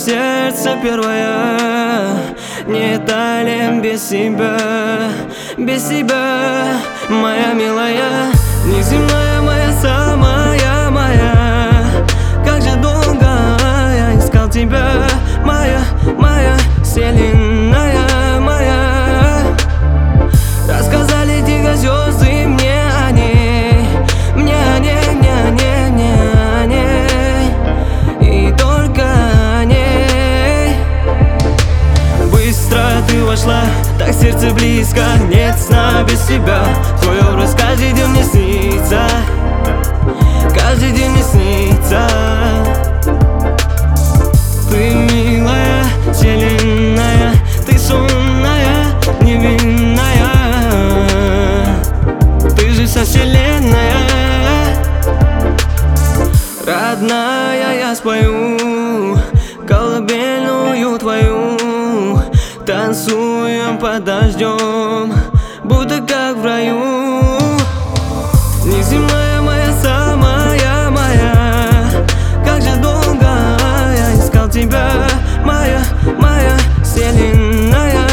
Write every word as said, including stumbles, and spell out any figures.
сердце первое. Не талим без себя, без тебя, моя милая, неземная моя, самая моя. Как же долго я искал тебя, моя, моя, вселенная моя. Рассказали тихо звезды мне о ней, мне о ней, мне о ней, мне о ней, и только о ней. Быстро ты вошла, так сердце близко, нет сна без тебя. Твой образ каждый день мне снится, каждый день мне снится. Ты милая, вселенная, ты сонная, невинная, ты же вся вселенная. Родная, я спою колыбельную твою, танцуем под дождем, будто как в раю. Неземная моя, самая моя, как же долго я искал тебя, моя, моя, вселенная.